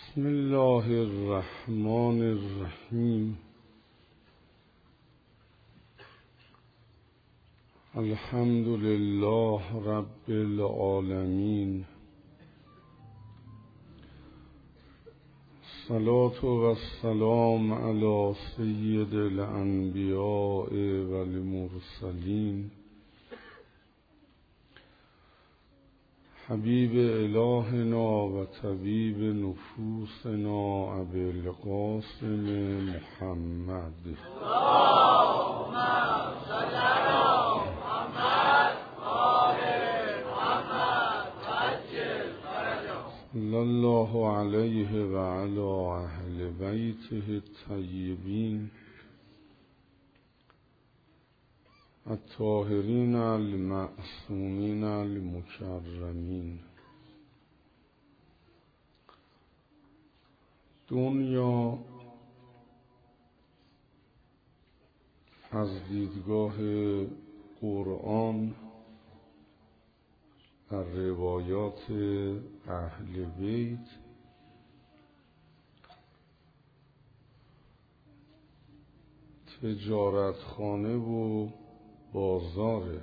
بسم الله الرحمن الرحیم. الحمد لله رب العالمین. الصلاة و السلام علی سید الانبیاء و المرسلین حبیب الهنا و طبیب نفوسنا ابی القاسم محمد. اللهم صل علی محمد آل محمد عجل فرجه. صلی الله علیه و علی اهل بیته الطیبین الطاهرین المعصومین المکرمین. دنیا از دیدگاه قرآن در روایات اهل بیت تجارتخانه و بازاره.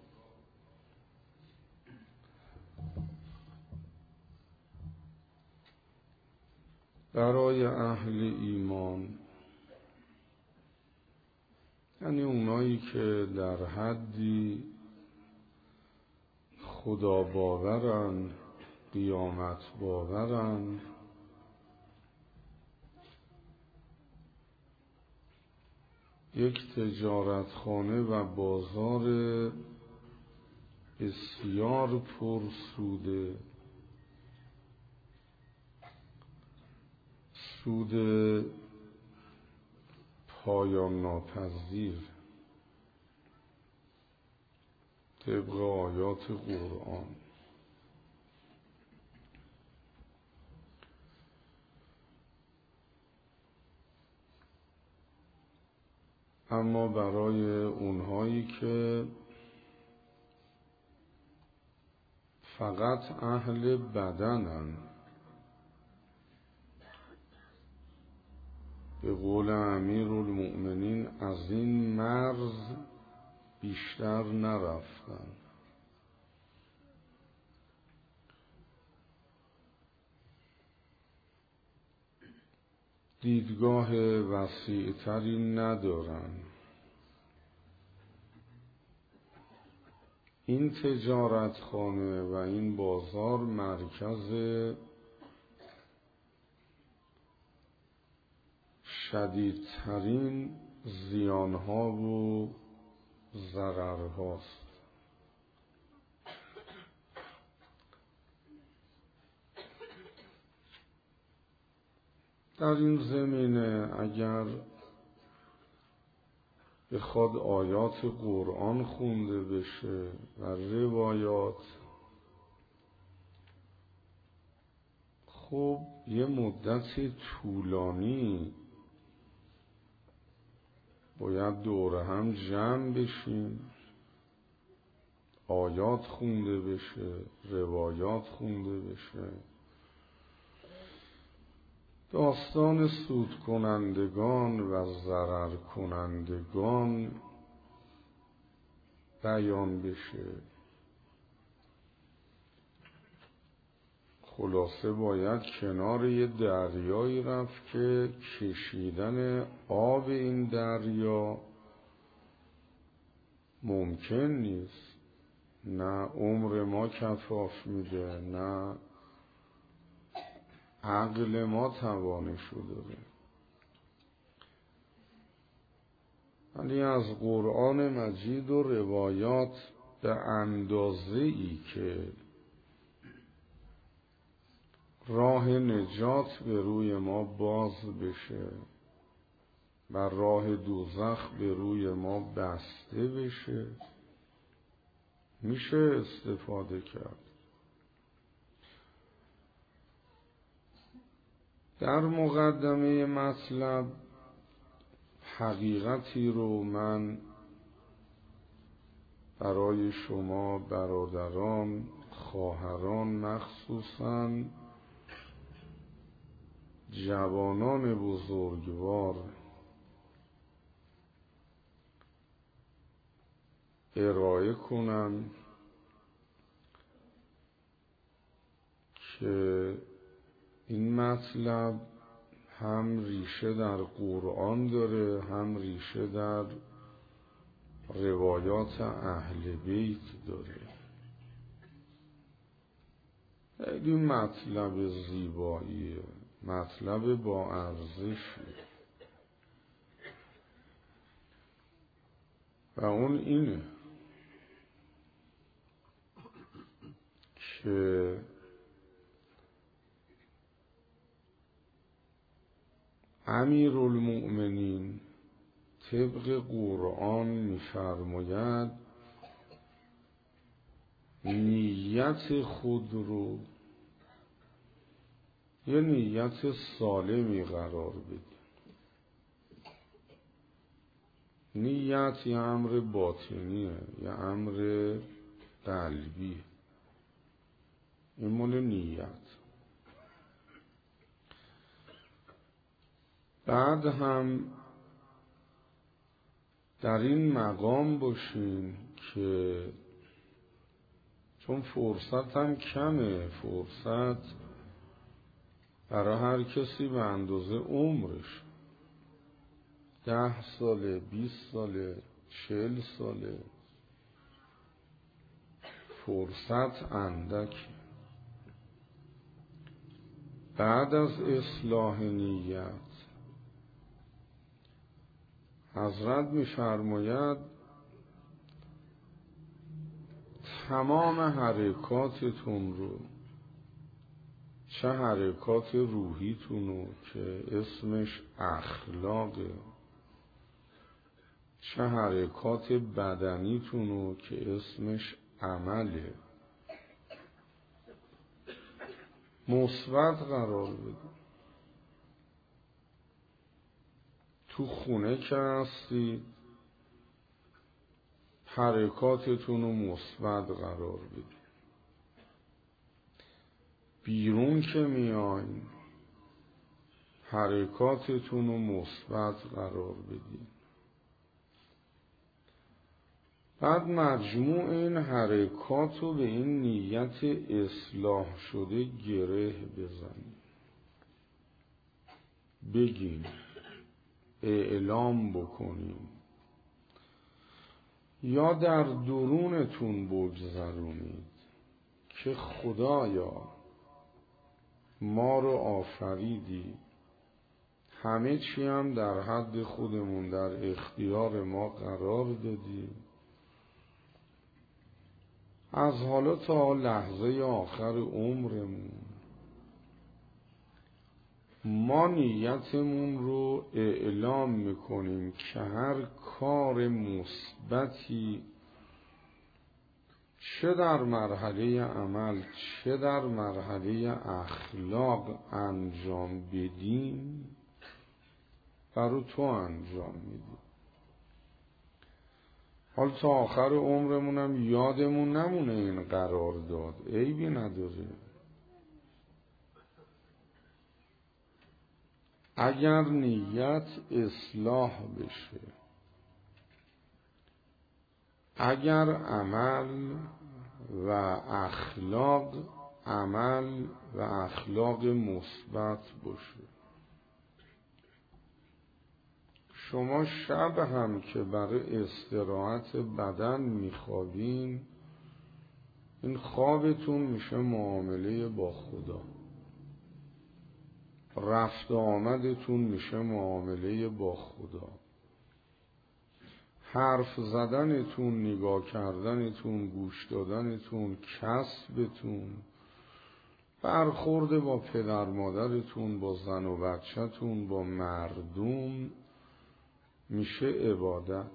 برای اهل ایمان، یعنی اونایی که در حدی خدا باورن، قیامت باورن، یک تجارتخانه و بازار بسیار پرسوده، سود پایان ناپذیر طبق آیات قرآن. اما برای اونهایی که فقط اهل بدنن، به قول امیرالمؤمنین از این مرز بیشتر نرفتن. دیدگاه وسیع‌تری ندارن. این تجارتخانه و این بازار مرکز شدیدترین زیانها و ضررهاست. در این زمینه اگر بخواد آیات قرآن خونده بشه و روایات، خب یه مدت طولانی باید دور هم جمع بشیم، آیات خونده بشه، روایات خونده بشه، داستان سود کنندگان و ضرر کنندگان بیان بشه. خلاصه باید کنار یه دریایی رفت که کشیدن آب این دریا ممکن نیست، نه عمر ما کفاف میده، نه عقل ما توانشو داره. ولی از قرآن مجید و روایات به اندازه‌ای که راه نجات به روی ما باز بشه و راه دوزخ به روی ما بسته بشه، میشه استفاده کرد. در مقدمه مطلب حقیقتی رو من برای شما برادران، خواهران مخصوصاً جوانان بزرگوار ارائه کنم که این مطلب هم ریشه در قرآن داره، هم ریشه در روایات اهل بیت داره. خیلی مطلب زیباییه، مطلب با ارزشی و اون اینه که امیرالمؤمنین طبق قرآن می‌فرماید نیت خود رو یه نیت سالمی قرار بده. نیت یه امر باطنیه، یه امر قلبی. این مال نیت. بعد هم در این مقام باشین که چون فرصت هم کمه، فرصت برای هر کسی به اندازه عمرش 10 ساله، 20 ساله، 40 ساله، فرصت اندک. بعد از اصلاح نیت حضرت می‌فرماید تمام حرکاتتون رو، چه حرکات روحیتون رو که اسمش اخلاقه، چه حرکات بدنیتون رو که اسمش عمله، مثبت قرار بده. تو خونه که هستید حرکاتتون رو مثبت قرار بدید. بیرون که میاین حرکاتتون رو مثبت قرار بدید. بعد مجموع این حرکات رو به این نیت اصلاح شده گره بزنید. بگین، اعلام بکنید یا در درونتون بگذرونید که خدایا ما رو آفریدی، همه چی هم در حد خودمون در اختیار ما قرار دادی، از حالا تا لحظه آخر عمرمون ما نیتمون رو اعلام میکنیم که هر کار مثبتی چه در مرحله عمل چه در مرحله اخلاق انجام بدیم برای تو انجام میدیم. حال تا آخر عمرمونم یادمون نمونه این قرار داد، عیبی نداره. اگر نیت اصلاح بشه، اگر عمل و اخلاق مثبت باشه، شما شب هم که برای استراحت بدن میخوابین، این خوابتون میشه معامله با خدا، رفت آمدتون میشه معامله با خدا، حرف زدنتون، نگاه کردنتون، گوش دادنتون، کسبتون، برخورد با پدر مادرتون، با زن و بچه‌تون، با مردم میشه عبادت.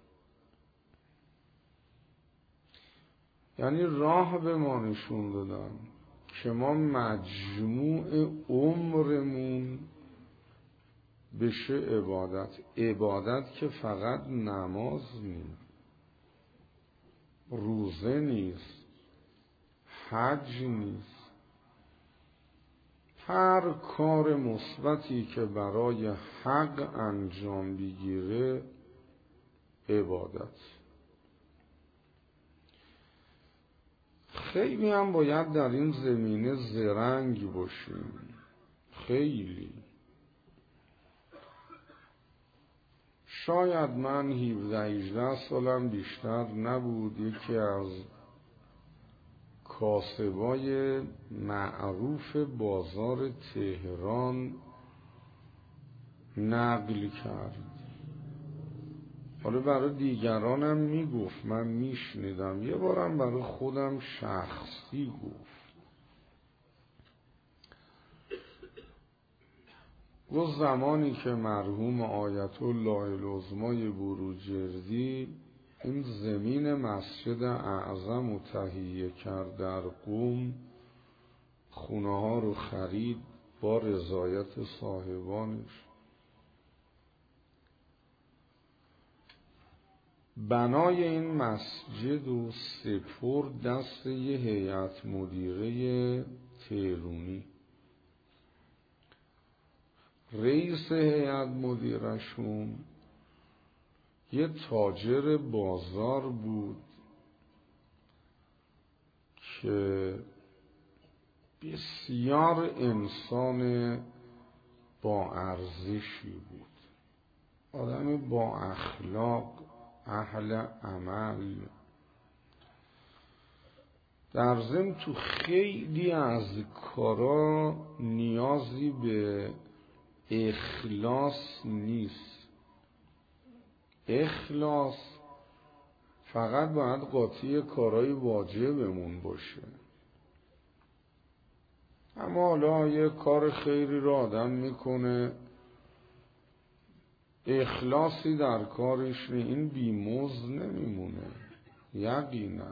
یعنی راه به ما نشون دادن که ما مجموع عمرمون بشه عبادت. عبادت که فقط نماز نیست، روزه نیست، حج نیست، هر کار مثبتی که برای حق انجام بگیره عبادت. خیلی هم باید در این زمینه زرنگ باشیم، خیلی. شاید من 17-18 سالم بیشتر نبود، یکی از کاسبای معروف بازار تهران نقل کرد. حالا برای دیگرانم میگفت، من میشنیدم، یه بارم برای خودم شخصی گفت. گفت زمانی که مرحوم آیت الله العظمای بروجردی این زمین مسجد اعظم رو تهیه کرد در قم، خونه ها رو خرید با رضایت صاحبانش، بنای این مسجد رو سپرد دست یه هیئت مدیره تهرونی. رئیس هیئت مدیرشون یه تاجر بازار بود که بسیار انسان با ارزشی بود، آدم با اخلاق، اهل عمل. در ضمن تو خیلی از کارا نیازی به اخلاص نیست. اخلاص فقط باید قاطی کارهای واجبمون باشه. اما حالا یه کار خیری رو آدم میکنه، اخلاصی در کارش نیست، این بیمزد نمیمونه یقینا.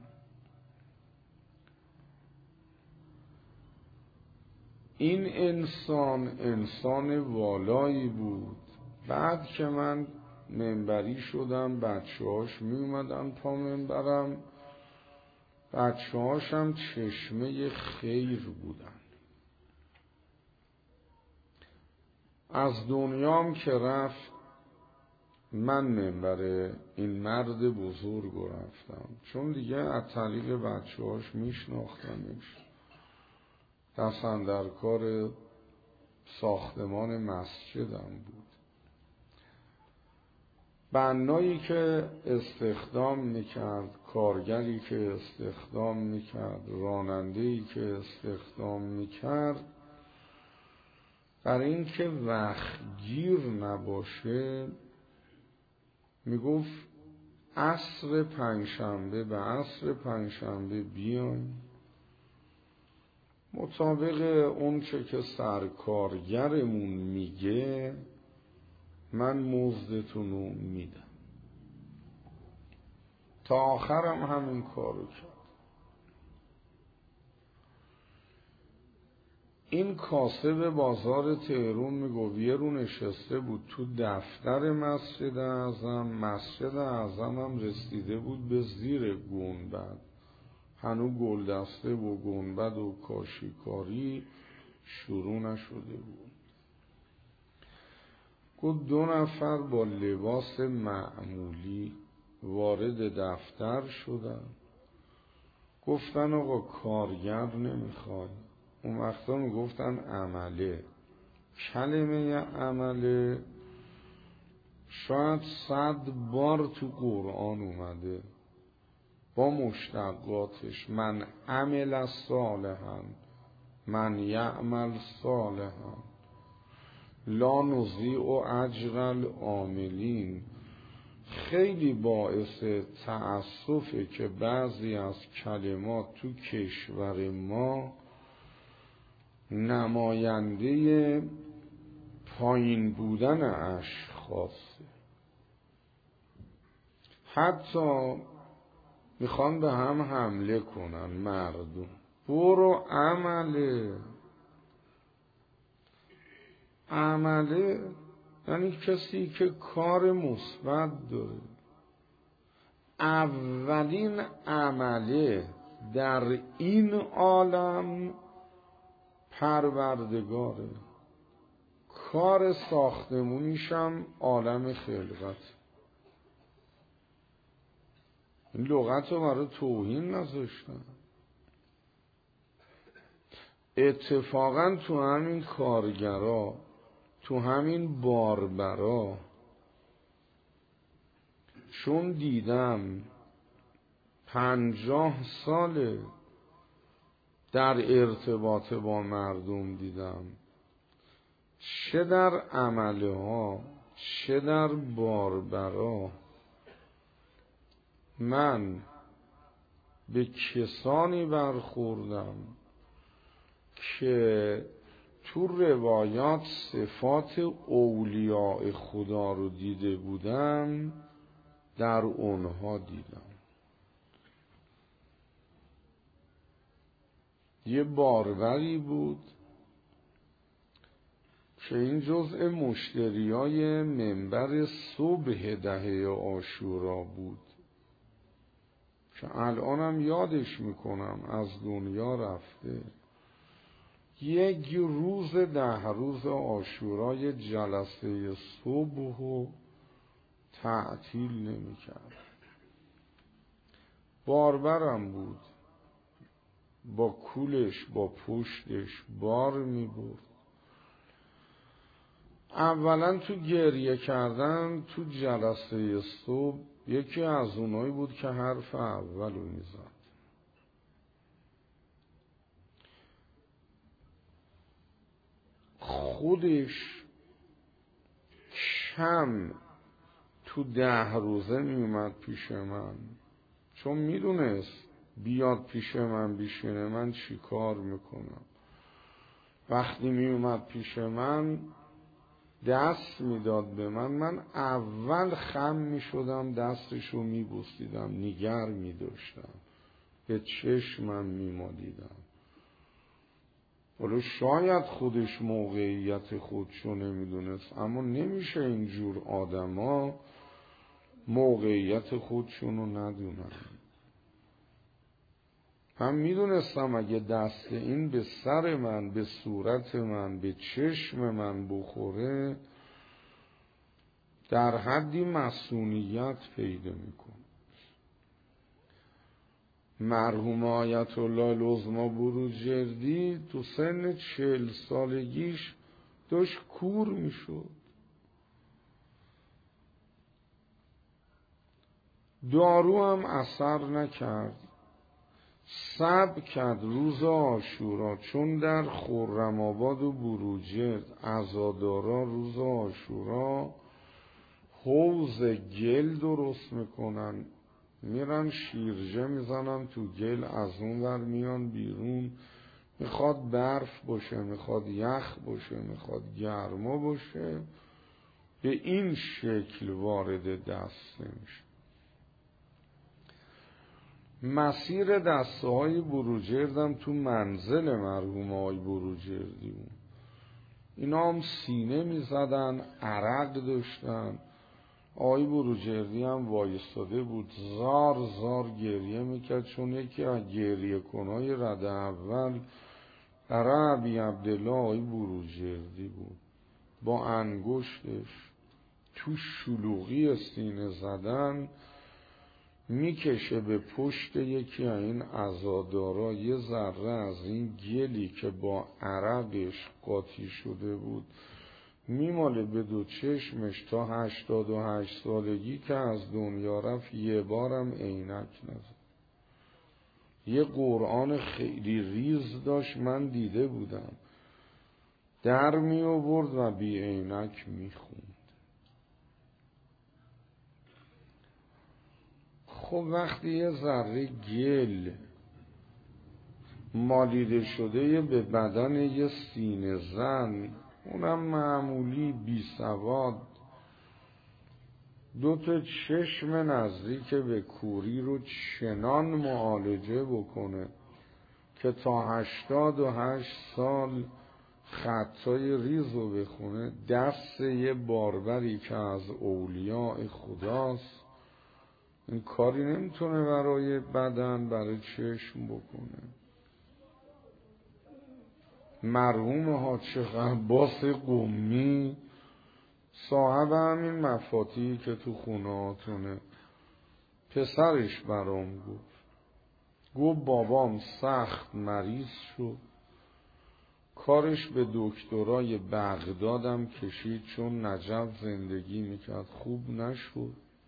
این انسان والایی بود. بعد که من منبری شدم، بچه‌هاش می اومدن پا منبرم، بچه‌هاش هم چشمه خیر بودن. از دنیام که رفت، من منبر این مرد بزرگ رو رفتم، چون دیگه از طریق بچه‌هاش میشناختمش. دستم در کار ساختمان مسجدم بود. بنایی که استخدام میکرد، کارگری که استخدام میکرد، رانندهی که استخدام میکرد، برای اینکه وقت گیر نباشه میگفت عصر پنجشنبه به عصر پنجشنبه بیاین، مطابق اون چه که سرکارگرمون میگه من مزدتون رو میدم. تا آخرم همین کارو کرد. این کاسب بازار تهران میگفت یه رو نشسته بود تو دفتر مسجد اعظم. مسجد اعظم هم رسیده بود به زیر گنبد، هنوز گلدسته و گنبد و کاشیکاری شروع نشده بود. گفت 2 نفر با لباس معمولی وارد دفتر شدن، گفتن آقا کارگر نمیخواد. اون وقتا میگفتن عمله. کلمه عمله شاید 100 بار تو قرآن اومده با مشتقاتش. من عمل صالحا، من یعمل صالحا، لا نضیع اجر العاملین. خیلی باعث تأسفه که بعضی از کلمات تو کشور ما نماینده پایین بودن اشخاصه. حتی میخوان به هم حمله کنن مردم. برو عمله یعنی کسی که کار مثبت داره. اولین عمله در این عالم پروردگاره، کار ساختمونیشم عالم خلقت. این لغت رو برای توهین نذاشتن. اتفاقا تو همین کارگرا، تو همین باربرا، چون دیدم 50 ساله در ارتباط با مردم دیدم، چه در عمله ها چه در باربرا، من به کسانی برخوردم که تو روایات صفات اولیاء خدا رو دیده بودم، در اونها دیدم. یه باربری بود که این جزء مشتریای منبر صبح 10 عاشورا بود که الانم یادش میکنم از دنیا رفته. یک روز 10 روز عاشورای جلسه صبح و تعطیل نمیکرد. باربرم بود، با کولش با پشتش بار میبرد. اولا تو گریه کردن تو جلسه صبح یکی از اونایی بود که حرف اولو میزد. خودش کم تو 10 روزه میومد پیش من، چون میدونست بیاد پیش من بشینه من چی کار میکنم. وقتی میومد پیش من دست میداد به من اول خم میشدم، دستشو میبوسیدم، نگر میداشتم، به چشمم میمالیدم. ولو شاید خودش موقعیت خودشو نمیدونست، اما نمیشه اینجور آدما موقعیت خودشونو ندونن. من میدونستم اگه دست این به سر من، به صورت من، به چشم من بخوره در حدی مسئولیت پیدا میکنه. مرحوم آیت الله العظمی بروجردی تو سن 40 سالگیش داشت کور میشد. دارو هم اثر نکرد، صبر کرد روز عاشورا، چون در خرم‌آباد و بروجرد عزادارا روز عاشورا حوض گل درست میکنن، میرن شیرجه میزنن تو گل، از اون ور میان بیرون، میخواد برف باشه، میخواد یخ باشه، میخواد گرما باشه، به این شکل وارد دست نمیشه. مسیر دسته های بروجردم تو منزل مرحوم آقای بروجردی بود. اینا هم سینه میزدن، عرق داشتن. آقای بروجردی هم وایستاده بود، زار زار گریه میکرد، چون یکی از گریه کنای رده اول عربی عبدالله آقای بروجردی بود. با انگشتش تو شلوغی سینه زدن میکشه به پشت یکی از این عزادارا، یه ذره از این گلی که با عرقش قاطی شده بود میماله به دو چشمش تا 88 سالگی که از دنیا رفت. یه بارم عینک نزد. یه قرآن خیلی ریز داشت، من دیده بودم، در می آورد و بی عینک میخوند. خب وقتی یه ذره گل مالیده شده به بدن یه سینه زن، اونم معمولی بی سواد، 2 چشم نزدیک به کوری رو چنان معالجه بکنه که تا 88 سال خطای ریز رو بخونه، دست یه باربری که از اولیاء خداست این کاری نمیتونه برای بدن، برای چشم بکنه. مرحوم حاج عباس قمی صاحب همین مفاتیحی که تو خونهاتونه، پسرش برام گفت بابام سخت مریض شد، کارش به دکترای بغدادم کشید چون نجف زندگی میکرد، خوب نشد.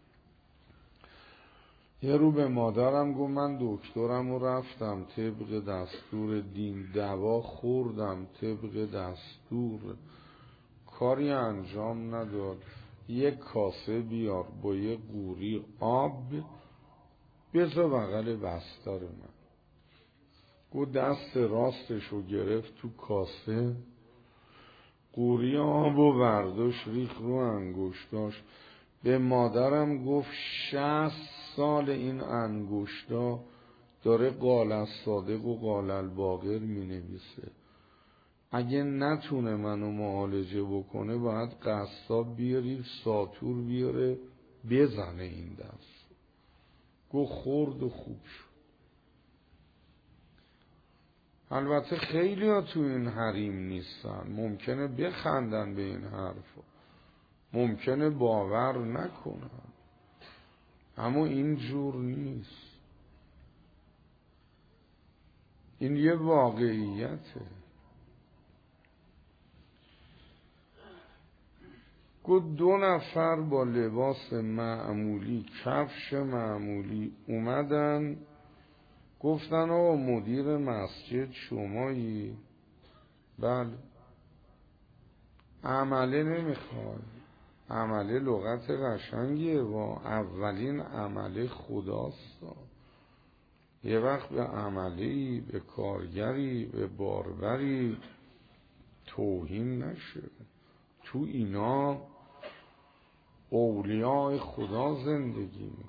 یه رو به مادرم گفت من دکترم رو رفتم طبق دستور دین، دوا خوردم طبق دستور، کاری انجام نداد. یک کاسه بیار با یه قوری آب بذار بغل بستر من. گفت دست راستشو گرفت تو کاسه، قوری آب و برداشت ریخ رو انگشتاش. به مادرم گفت 60 سال این انگشتا داره قال الصادق و قال الباقر می نویسه، اگه نتونه منو معالجه بکنه باید قصاب بیاری ساتور بیاره بزنه این دست. گفت خورد و خوب شد. البته خیلی ها تو این حریم نیستن، ممکنه بخندن به این حرفا، ممکنه باور نکنن، اما این جور نیست، این یه واقعیته. گفت 2 نفر با لباس معمولی، کفش معمولی اومدن گفتن آقا مدیر مسجد شمایی؟ بله. عمله نمیخواد؟ عمله لغت قشنگیه و اولین عمله خداست. یه وقت به عملی، به کارگری، به باربری توهین نشه. تو اینا اولیاء خدا زندگی میکنه.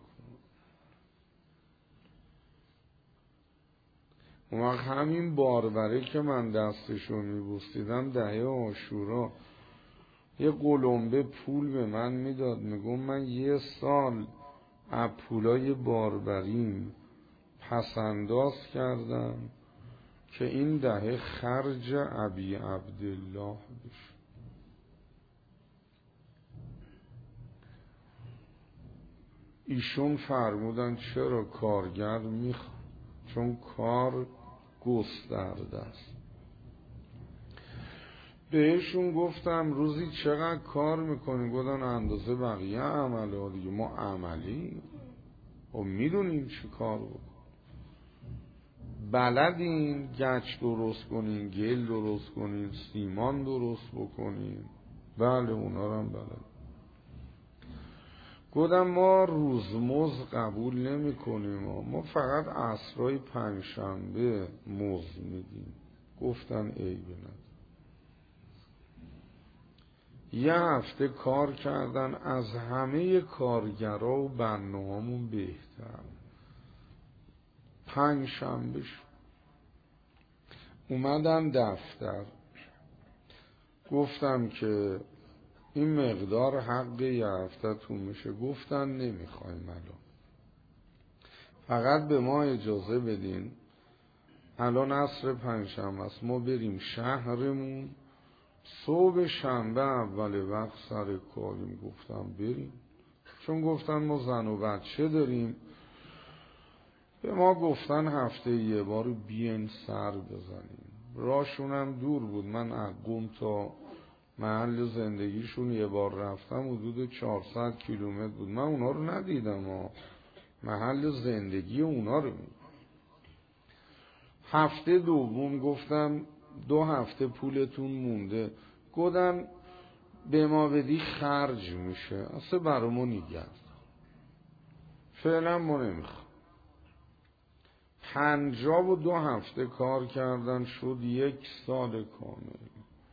اون وقت همین باربره که من دستشو میبوسیدم دهه عاشورا یه قلمبه پول به من میداد، میگم من 1 سال از پولای باربریم پسنداز کردم که این دهه خرج ابی عبدالله بشه. ایشون فرمودن چرا؟ کارگر میخواد، چون کار گسترده است. بهشون گفتم روزی چقدر کار میکنیم؟ گفتن اندازه بقیه عمله ها دیگه، ما عملی و میدونیم چی کار بکنیم، بلدین گچ درست کنین، گل درست کنین، سیمان درست بکنین. بله اونا رو هم بلد. گفتم ما روزمزد قبول نمی کنیم، ما فقط عصرهای 5 شنبه مزد میدیم. گفتن عیبی نداره. یه هفته کار کردن، از همه کارگرها و بناهامون بهتر. 5 شنبه شد. اومدم دفتر، گفتم که این مقدار حق یه هفته تون میشه. گفتن نمیخوایم الان، فقط به ما اجازه بدین الان عصر 5 شنبه است، ما بریم شهرمون، صبح شنبه اول وقت سر کاریم. گفتم بریم، چون گفتن ما زن و بچه داریم. به ما گفتن هفته یه بار بیاین سر بزنیم. راشونم دور بود، من از قم تا محل زندگیشون یه بار رفتم، حدود 400 کیلومتر بود. من اونا رو ندیدم، محل زندگی اونا رو میدم. هفته دوم گفتم 2 هفته پولتون مونده. گفتن به ما بدی خرج میشه، اصلا برامو نگرد، فعلا ما نمیخوام. 52 هفته کار کردن، شد 1 سال کامل.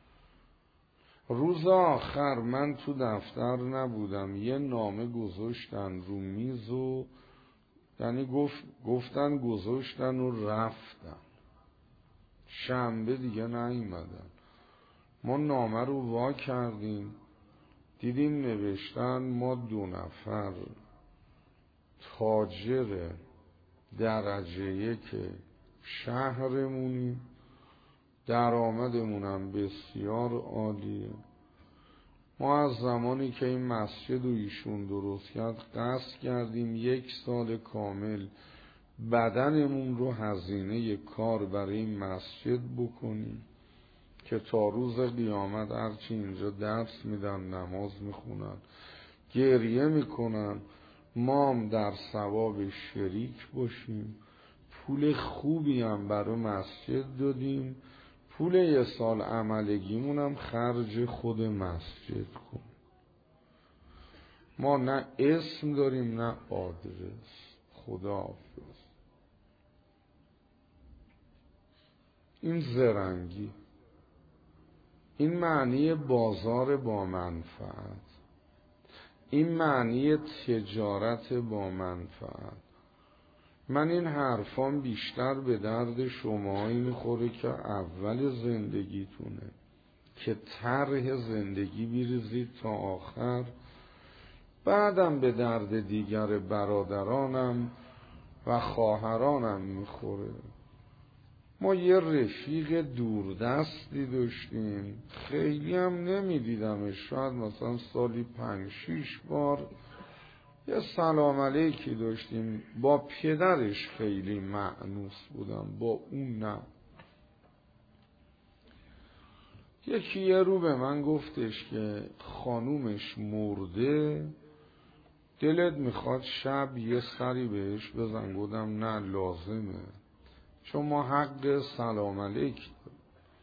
روز آخر من تو دفتر نبودم، یه نامه گذاشتن رو میز و یعنی گفتن گذاشتن و رفتن. شنبه دیگه نیومدن. ما نامه رو وا کردیم، دیدیم نوشتن ما 2 نفر تاجر درجه 1 شهرمونیم، درآمدمونم بسیار عالیه. ما از زمانی که این مسجد و ایشون درست کرد قصد کردیم 1 سال کامل بدنمون رو هزینه کار برای این مسجد بکنیم که تا روز قیامت هرچی اینجا درس میدن، نماز میخونن، گریه میکنن، ما هم در ثواب شریک باشیم. پول خوبی هم برای مسجد دادیم، پول 1 سال عملگیمون هم خرج خود مسجد کن. ما نه اسم داریم نه آدرس. خداحافظ. این زرنگی، این معنی بازار با منفعت، این معنی تجارت با منفعت. من این حرفام بیشتر به درد شماهایی میخوره که اول زندگیتونه، که طرح زندگی بیریزید تا آخر، بعدم به درد دیگر برادرانم و خواهرانم میخوره. ما یه رفیق دوردستی داشتیم، خیلی هم نمیدیدمش، شاید مثلا سالی 5-6 بار یه سلام علیکی داشتیم. با پدرش خیلی مأنوس بودم، با اون نه. یکی یه رو به من گفتش که خانومش مرده، دلت میخواد شب یه سری بهش بزن؟ گفتم نه لازمه، چون ما حق سلام علیک داریم.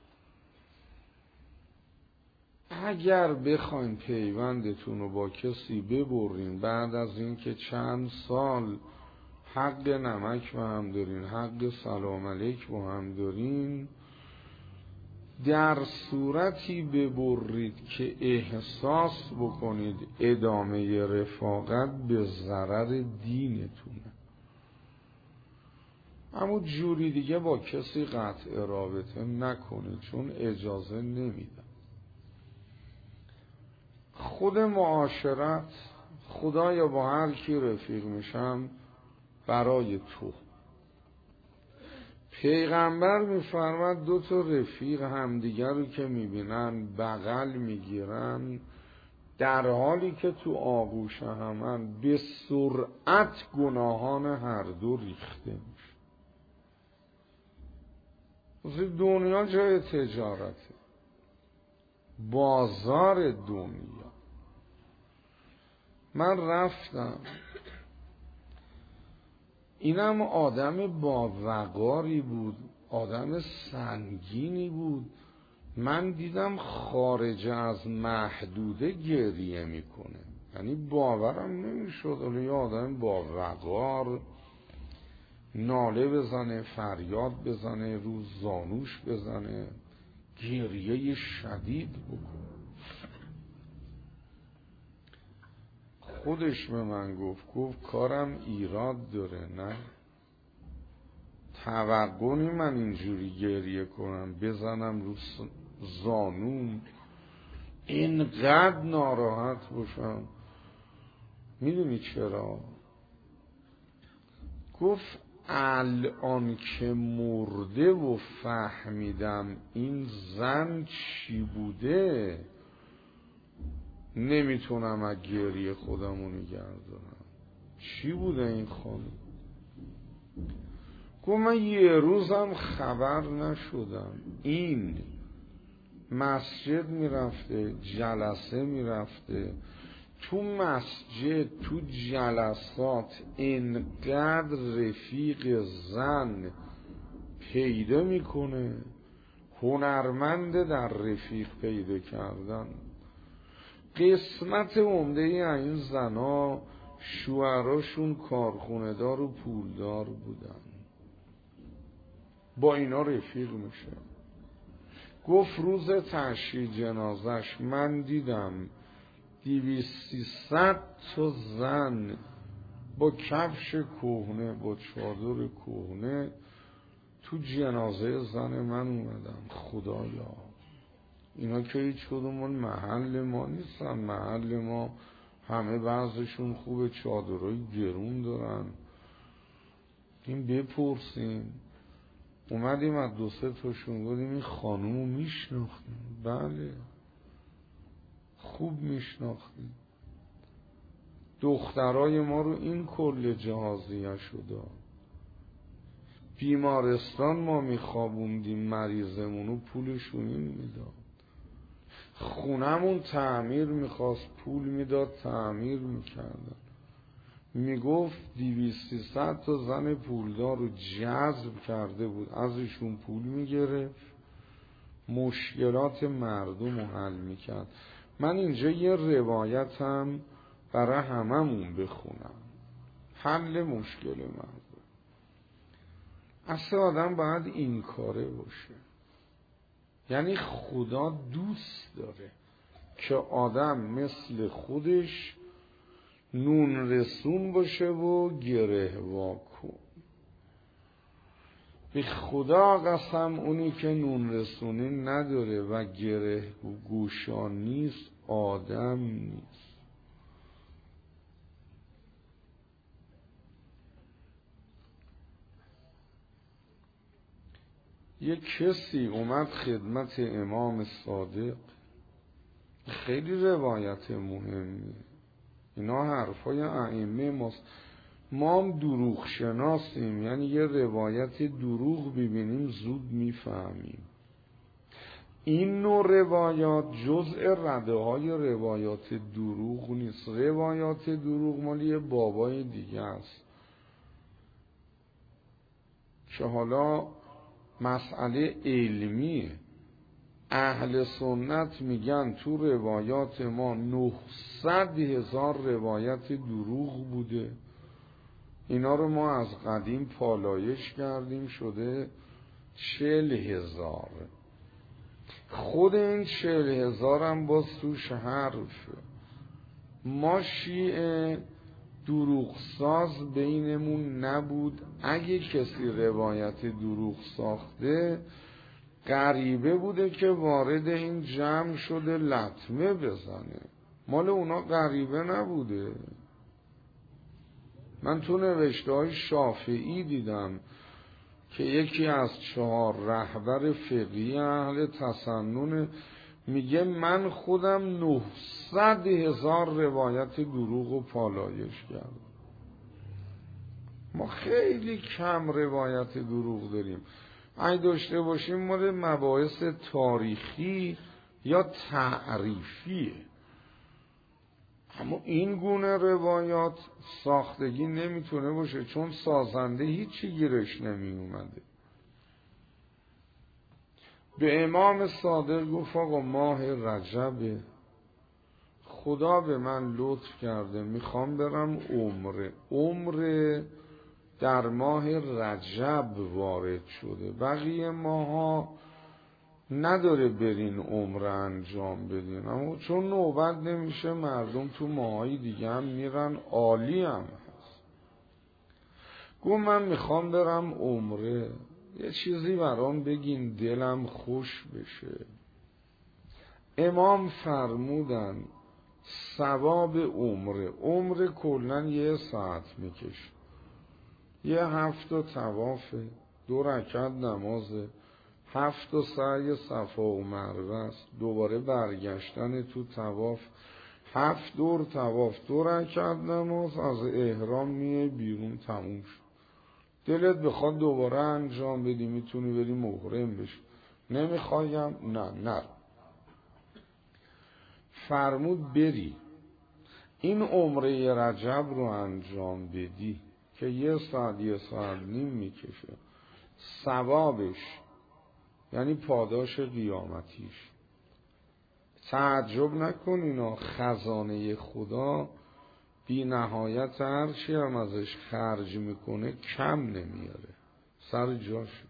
اگر بخواین پیوندتون رو با کسی ببرین بعد از اینکه چند سال حق نمک با هم دارین، حق سلام علیک با هم دارین، در صورتی ببرید که احساس بکنید ادامه رفاقت به ضرر دینتونه. اما جوری دیگه با کسی قطع رابطه نکنه، چون اجازه نمیدن. خود معاشرت، خدایا با هر کی رفیق میشم برای تو. پیغمبر میفرماد 2 تا رفیق همدیگر رو که میبینن بغل میگیرن، در حالی که تو آغوش همن به سرعت گناهان هر دو ریخته میشه. دنیا جای تجارته، بازار دنیا. من رفتم، اینم آدم با وقاری بود، آدم سنگینی بود. من دیدم خارج از محدوده گریه میکنه، یعنی باورم نمیشد. یه آدم با وقار ناله بزنه، فریاد بزنه، رو زانوش بزنه، گریه شدید بکنه. خودش به من گفت کارم ایراد داره، نه توقع نی من اینجوری گریه کنم، بزنم رو زانوم، اینقدر ناراحت باشم. میدونی چرا؟ گفت الان که مرده و فهمیدم این زن چی بوده، نمیتونم از گریه خودمو نگردونم. چی بوده این خانم؟ گفت من یه روزم خبر نشدم. این مسجد میرفته، جلسه میرفته، تو مسجد تو جلسات اینقدر رفیق زن پیدا میکنه، هنرمند در رفیق پیدا کردن. قسمت عمده این زنا شوهراشون کارخونه دار و پولدار بودن، با اینا رفیق میشه. گفت روز تشییع جنازش من دیدم 200-300 تا زن با کفش کهنه، با چادر کهنه تو جنازه زن من اومدن. خدایا اینا که هیچ کدومون محل ما نیستن. محل ما همه بعضشون خوبه، چادرهای گرون دارن. این بپرسین اومدیم از 2-3 تاشون گفتیم این خانومو میشناختیم؟ بله خوب میشناختیم. دخترای ما رو این کل جهازیه شده. بیمارستان ما میخوابوندیم مریضمونو پولشون این میداد. خونمون تعمیر میخواست پول میداد تعمیر میکردن. میگفت 200-300 تا زن پولدار رو جذب کرده بود ازشون پول میگرفت مشکلات مردم رو حل میکرد. من اینجا یه روایتم برای هممون بخونم حل مشکل مردم. اصلا آدم باید این کاره باشه. یعنی خدا دوست داره که آدم مثل خودش نون رسون باشه و گره واکن. به خدا قسم اونی که نون رسونی نداره و گره و گوشان نیست آدم نیست. یک کسی اومد خدمت امام صادق، خیلی روایت مهمیه، اینا حرفای ائمه ماست، ما هم دروغ شناسیم، یعنی یه روایت دروغ ببینیم زود میفهمیم. این نوع روایات جزء رده های روایات دروغ نیست. روایات دروغ مالی یه بابای دیگه است که حالا مسئله علمیه. اهل سنت میگن تو روایات ما 900,000 روایت دروغ بوده. اینا رو ما از قدیم پالایش کردیم شده 40,000. خود این 40,000 هم باز توش حرفه. ما شیعه دروغ ساز بینمون نبود. اگه کسی روایت دروغ ساخته غریبه بوده که وارد این جمع شده لطمه بزنه. مال اونا غریبه نبوده. من تو نوشته های شافعی دیدم که یکی از 4 رهبر فقهی اهل تسنن میگه من خودم 900,000 روایت دروغ و پالایش کردم. ما خیلی کم روایت دروغ داریم. اگه داشته باشیم مورد مباحث تاریخی یا تعریفیه. اما این گونه روایات ساختگی نمیتونه باشه، چون سازنده هیچی گیرش نمی اومده. به امام صادق گفت آقا ماه رجبه، خدا به من لطف کرده میخوام برم عمره در ماه رجب وارد شده، بقیه ماها نداره برین عمره انجام بدین، اما چون نوبت نمیشه مردم تو ماهای دیگه هم میرن، عالی هم هست. گفت من میخوام برم عمره، یه چیزی برام بگین دلم خوش بشه. امام فرمودن ثواب عمره کلن 1 ساعت میکشه، 7 طوافه، 2 رکعت نمازه، 7 سعی صفا و مروه است، دوباره برگشتن تو طواف، 7 دور طواف، 2 رکعت نماز، از احرام میای بیرون، تموم شد. دلت بخواد دوباره انجام بدی میتونی بری محرم بشی، نمیخوایم نه. فرمود بری این عمره رجب رو انجام بدی که 1 ساعت 1.5 میکشه، ثوابش یعنی پاداش قیامتیش. تعجب نکن اینا خزانه خدا بی نهایت، هرچی هم ازش خرج میکنه کم نمیاره، سر جاشه.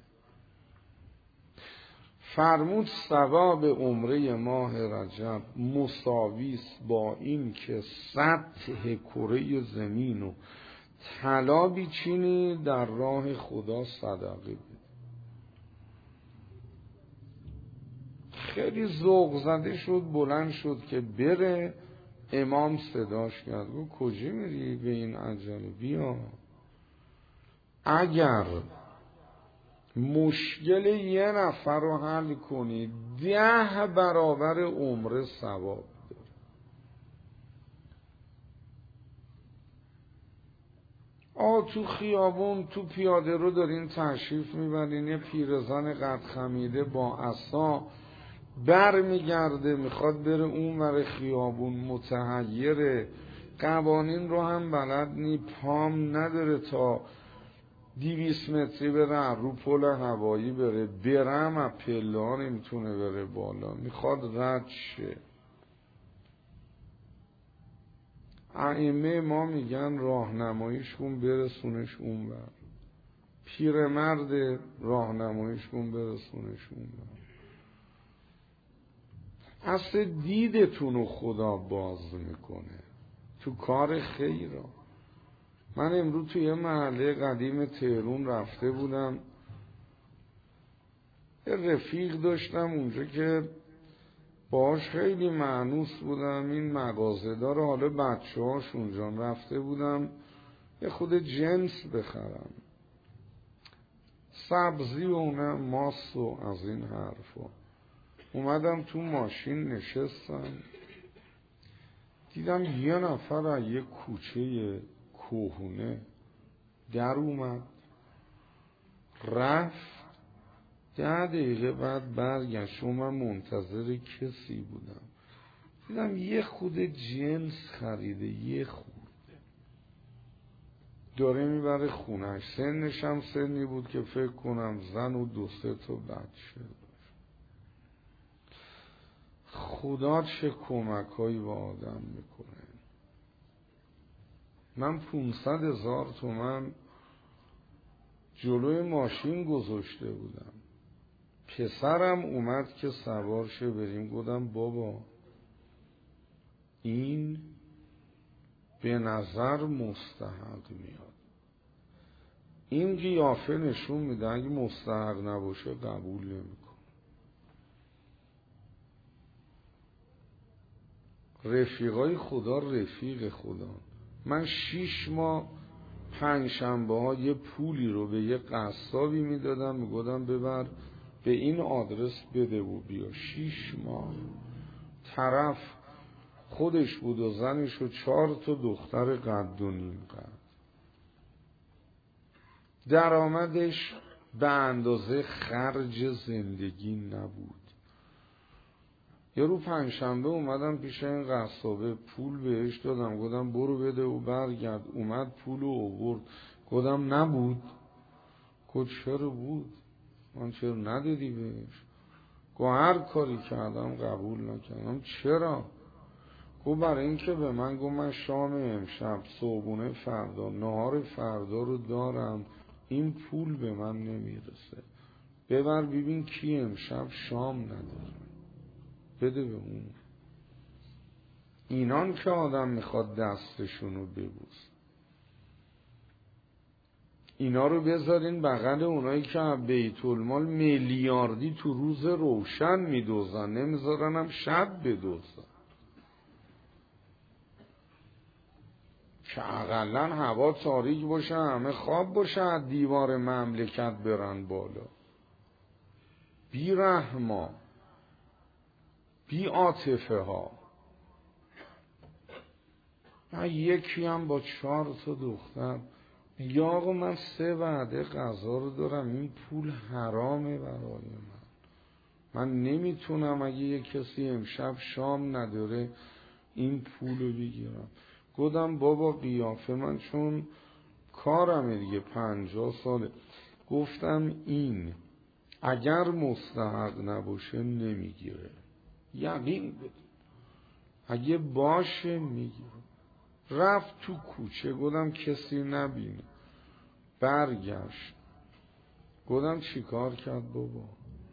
فرمود ثواب عمره ماه رجب مساویست با این که سطح کره زمین و طلا بیچینی در راه خدا صدقه بده. خیلی ذوق زده شد، بلند شد که بره. امام صداش کرد، گفت کجا میری به این عجله؟ بیا. اگر مشکل یه نفر رو حل کنی 10 برابر عمر ثواب داره. تو خیابون تو پیاده رو دارین تشریف میبرین، یه پیرزن قد خمیده با عصا بر میگرده میخواد بره اون ور خیابون، متحیره، قوانین رو هم بلد نی، پام نداره تا 200 متری بره رو پل هوایی بره، برم از پله ها نمیتونه بره بالا، میخواد رد شه. ائمه ما میگن راهنماییش کن برسونش اون بر، پیرمرد راهنماییش کن برسونش اون بر. اصل دیدتون رو خدا باز میکنه تو کار خیرا. من امروز توی یه محله قدیم تهران رفته بودم، یه رفیق داشتم اونجا که باهاش خیلی مانوس بودم، این مغازه‌دار، حالا بچه‌هاش اونجا رفته بودم یه خود جنس بخرم، سبزی و نه ماست و از این حرفا. اومدم تو ماشین نشستم، دیدم یه نفر از یه کوچه کهنه در اومد رفت، 10 دقیقه بعد برگشت و من منتظر کسی بودم، دیدم یه خود جنس خریده، یه خورده داره میبره خونش. سنش هم سنی بود که فکر کنم زن و 2-3 تا بچه داشت. خدا چه کمکایی با آدم میکنه. من 500,000 تومان جلوی ماشین گذاشته بودم، پسرم اومد که سوار شه بریم، گفتم بابا این به نظر مستحق میاد، این قیافه نشون میده اگه مستحق نباشه قبول نمیکن. رفیقای خدا رفیق خدا. من 6 ماه 5 شنبه ها یه پولی رو به یه قصابی میدادم، میگفتم ببر به این آدرس بده و بیا. 6 ماه طرف خودش بود و زنش و 4 تا دختر قد و نیم قد، درآمدش به اندازه خرج زندگی نبود. یه رو 5 شنبه اومدم پیش این قصابه، پول بهش دادم، گفتم برو بده و برگرد. اومد پول رو آورد، گفتم نبود. گفت چرا بود؟ من چرا ندادی بهش؟ گفت هر کاری کردم قبول نکردم. چرا؟ گفت برای این که به من گفت من شام امشب، صبحونه فردا، نهار فردا رو دارم، این پول به من نمیرسه، ببر ببین کی امشب شام نداره، بده به اون. اینان که آدم میخواد دستشونو ببوس، اینا رو بذارین بغل اونایی که بیت المال میلیاردی تو روز روشن میدوزن، نمیذارن هم شب بدوزن، که اقلن هوا تاریک باشه، همه خواب باشه، دیوار مملکت برن بالا. بی رحما، بی عاطفه ها. یکی هم با 4 تا دختر میگه آقا من 3 وعده غذا رو دارم، این پول حرامه برای من نمیتونم اگه یه کسی امشب شام نداره این پول رو بگیرم. گفتم بابا قیافه من چون کارمه دیگه 50 ساله، گفتم این اگر مستحق نباشه نمیگیره، یقین بده، اگه باشه میگیره. رفت تو کوچه، گفتم کسی نبینه، برگشت. گفتم چی کار کرد بابا؟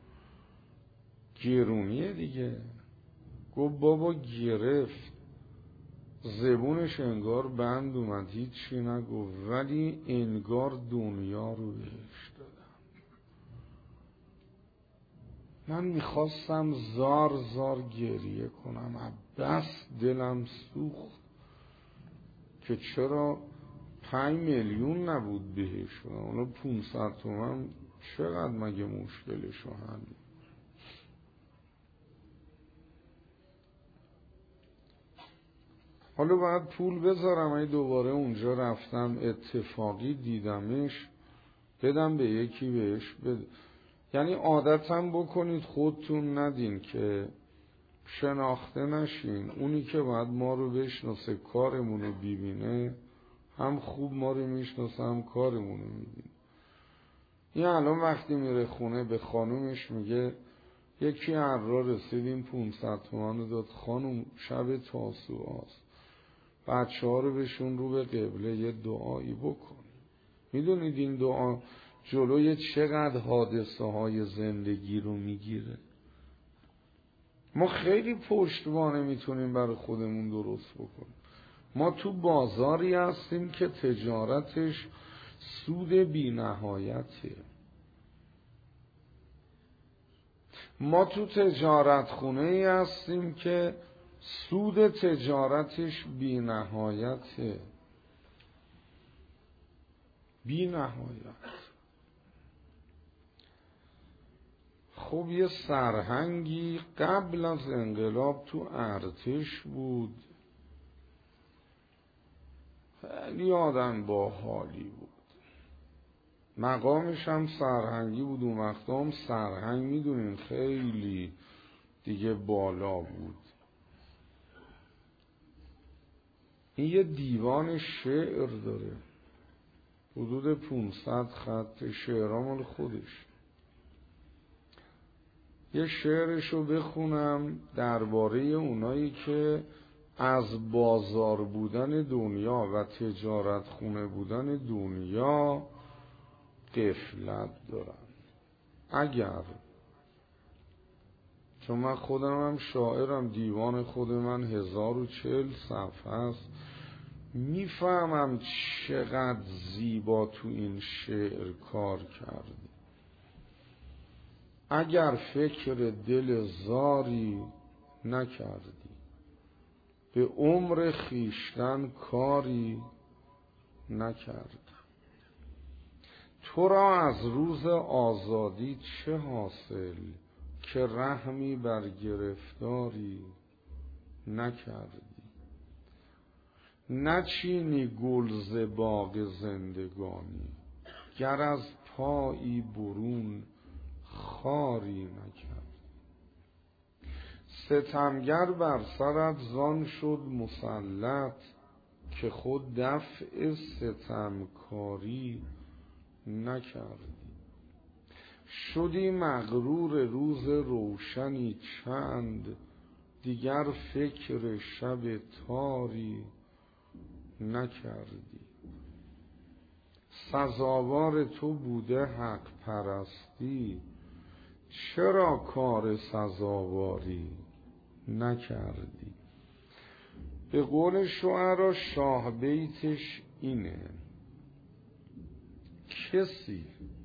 گرونیه دیگه. گفت بابا گرفت، زبونش انگار بند اومد، هیچی نگفت، ولی انگار دنیا رو بهش دادم. من میخواستم زار زار گریه کنم، بس دلم سوخت که چرا 5 میلیون نبود بهش، اونا 500 تومن چقدر مگه مشکلشو حل؟ حالا باید پول بذارم، ای دوباره اونجا رفتم اتفاقی دیدمش بدم به یکی بهش بده. یعنی عادتم بکنید خودتون ندین که شناخته نشین. اونی که باید ما رو بشناسه کارمونو ببینه هم خوب ما رو میشناسه هم کارمونو میبینه. این الان وقتی میره خونه به خانومش میگه یکی هر را رسیدیم 500 تومان داد، خانوم شب تاسوعاست، بچه ها رو بشون رو به قبله یه دعایی بکن. میدونید این دعا جلوی چقدر حادثه های زندگی رو میگیره. ما خیلی پشتوانه میتونیم برای خودمون درست بکنیم. ما تو بازاری هستیم که تجارتش سود بی نهایته. ما تو تجارت خونه ای هستیم که سود تجارتش بی نهایته. بی نهایت. خب یه سرهنگی قبل از انقلاب تو ارتش بود، خیلی آدم با حالی بود، مقامش هم سرهنگی بود. اون وقتا هم سرهنگ میدونین خیلی دیگه بالا بود. این یه دیوان شعر داره، حدود 500 خط، شعرها مال خودش. یه شعرشو بخونم درباره اونایی که از بازار بودن دنیا و تجارت خونه بودن دنیا غفلت دارن. اگر چون من خودم هم شاعرم، دیوان خود من 1040 صفحه است، میفهمم چقدر زیبا تو این شعر کار کردی. اگر فکر دل زاری نکردی، به عمر خیشتن کاری نکردی، تو را از روز آزادی چه حاصل که رحمی بر گرفتاری نکردی. نچینی گل ز باغ زندگانی، گر از پایی برون خاری نکرد. ستمگر بر سرت زان شد مسلط، که خود دفع ستمکاری نکردی. شدی مغرور روز روشنی چند، دیگر فکر شب تاری نکردی. سزاوار تو بوده حق پرستی، چرا کار سزاواری نکردی. به قول شعرا شاه بیتش اینه: کسی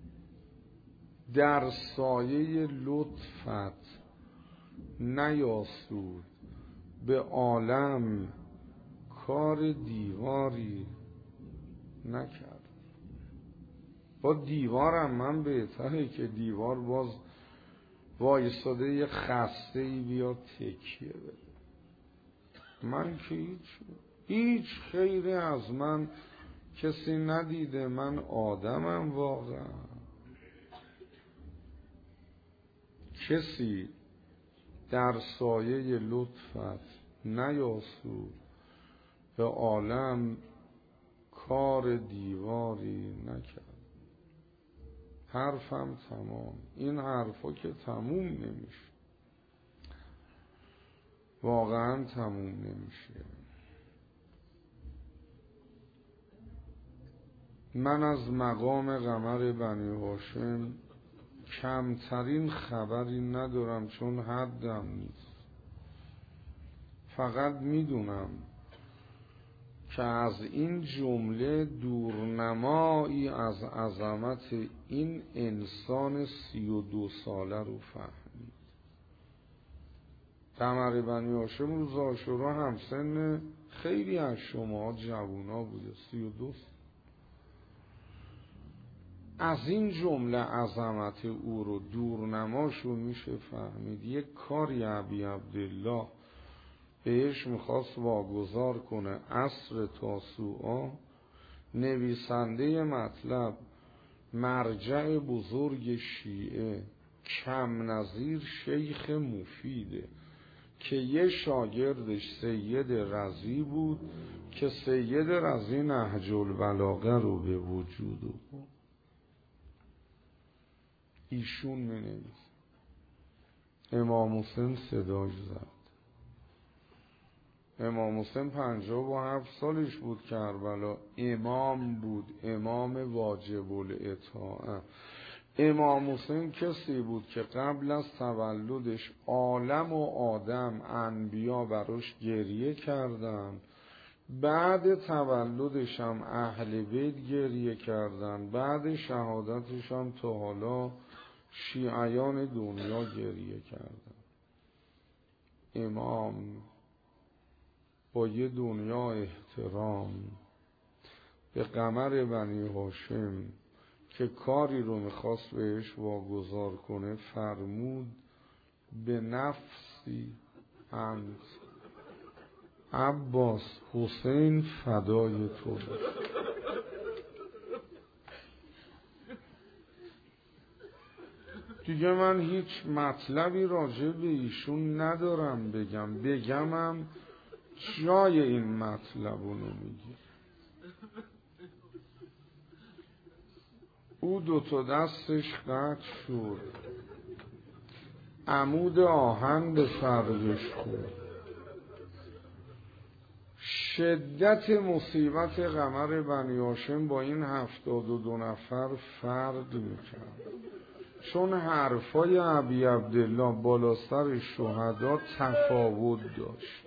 در سایه لطفت نیاسود، به عالم کار دیواری نکرد. با دیوارم من بهتره که دیوار باز وایساده یه خسته ای بیاد تکیه بده. من که هیچ خیری از من کسی ندیده. من آدمم واقعا. کسی در سایه لطفت نیاسود، به عالم کار دیواری نکرد. حرفم تمام. این حرفا که تموم نمیشه، واقعا تموم نمیشه. من از مقام قمر بنی هاشم کمترین خبری ندارم، چون حدم نیست. فقط میدونم که از این جمله دورنمایی از عظمت این انسان 32 ساله رو فهمید. قمر بنی هاشم روز عاشورا همسن خیلی از شما جوونا بوده، 32. از این جمله عظمت او رو دورنماشو میشه فهمید. یک کاری ابی عبدالله بهش میخواست واگذار کنه، عصر تاسوعا، نویسنده مطلب مرجع بزرگ شیعه کم نظیر شیخ مفیده که یه شاگردش سید رضی بود که سید رضی نهج البلاغه رو به وجود بود. ایشون می نویسه. امام حسین صداش زد. امام حسین 57 سالش بود کربلا، امام بود، امام واجب الاطاعه. امام حسین کسی بود که قبل از تولدش عالم و آدم انبیا براش گریه کردن، بعد تولدش هم اهل بیت گریه کردن، بعد شهادتش هم تا حالا شیعیان دنیا گریه کردن. امام با یه دنیا احترام به قمر بنی هاشم که کاری رو میخواست بهش واگذار کنه فرمود به نفسی انت عباس حسین فدای تو. دیگه من هیچ مطلبی راجع به ایشون ندارم بگمم جای این مطلب رو نمیگه. او دوتا دستش قطع شد، عمود آهن به فرقش خورد. شدت مصیبت قمر بنی هاشم با این 72 نفر فرق میکرد، چون حرفای ابی عبدالله بالا سر شهدا تفاوت داشت.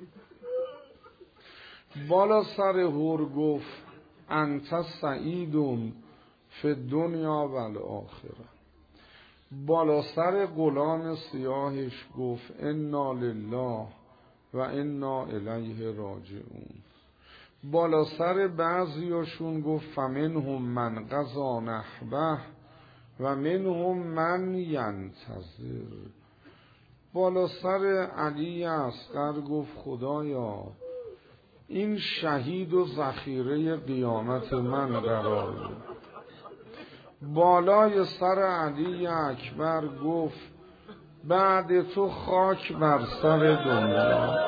بالا سر هور گفت انت سعیدون فی الدنیا و الاخره. بالا سر غلام سیاهش گفت انا لله و انا الیه راجعون. بالا سر بعضیاشون گفت فمنهم من قضا نحبه و منهم من ینتظر. بالا سر علی اصغر گفت خدایا این شهید و ذخیره قیامت من قرار بود. بالای سر علی اکبر گفت بعد تو خاک بر سر دنیا.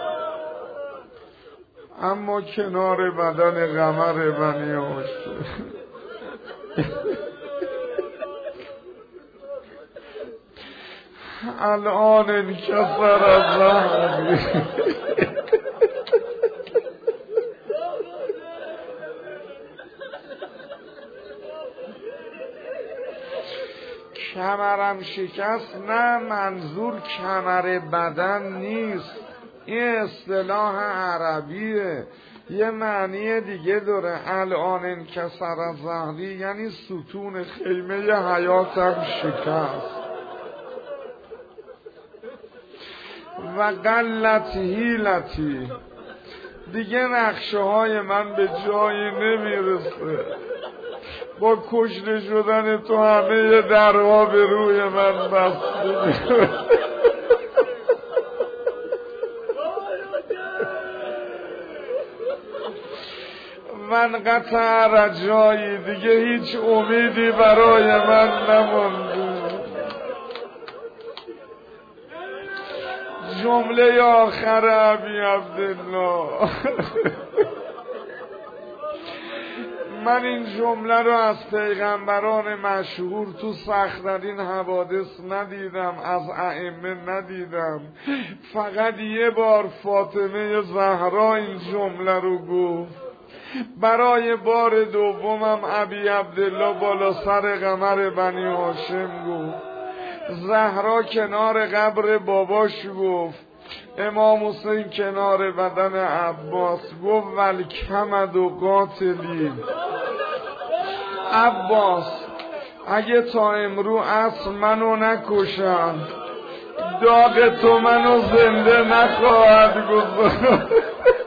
اما کنار بدن قمر بنی هاشم الان انکسر از ظهری. کمرم شکست، نه منظور کمر بدن نیست، این اصطلاح عربیه، یه معنی دیگه داره. الان انکسر از ظهری یعنی ستون خیمه حیاتم شکست و قلت حیلتی، دیگه نقشه های من به جایی نمیرسه. با کشته شدن تو همه درها به روی من بسته. من قطع رجایی، دیگه هیچ امیدی برای من نمونده. جمله آخر ابی عبدالله. من این جمله رو از پیغمبران مشهور تو سخت‌ترین حوادث ندیدم، از ائمه ندیدم. فقط یه بار فاطمه زهرا این جمله رو گفت. برای بار دومم ابی عبدالله بالا سر قمر بنی هاشم گفت. زهرا کنار قبر باباش گفت. امام حسین کنار بدن عباس گفت والکمد و قاتلی. عباس اگه تا امرو عصر منو نکشن، داغ تو منو زنده نخواهد گذاشت.